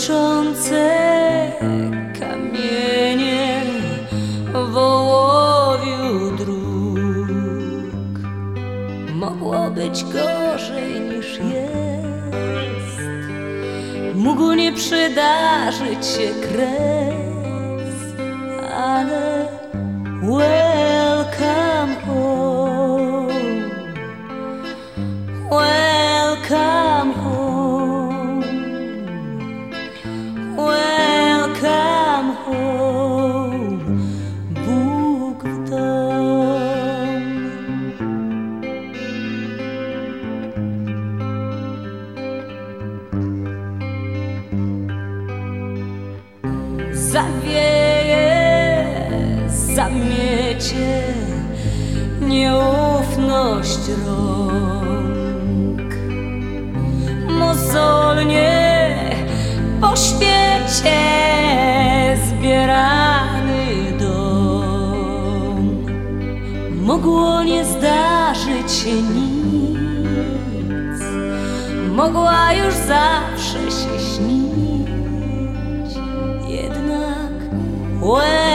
błyszczące kamienie w ołowiu dróg. Mogło być gorzej niż jest, mógł nie przydarzyć się kres, ale welcome home, welcome home, welcome home, Bóg w dom. Zawieje, zamiecie nieufność rąk, mozolnie po świecie zbierany dom. Mogło nie zdarzyć się nic, mogła już zawsze się śnić, jednak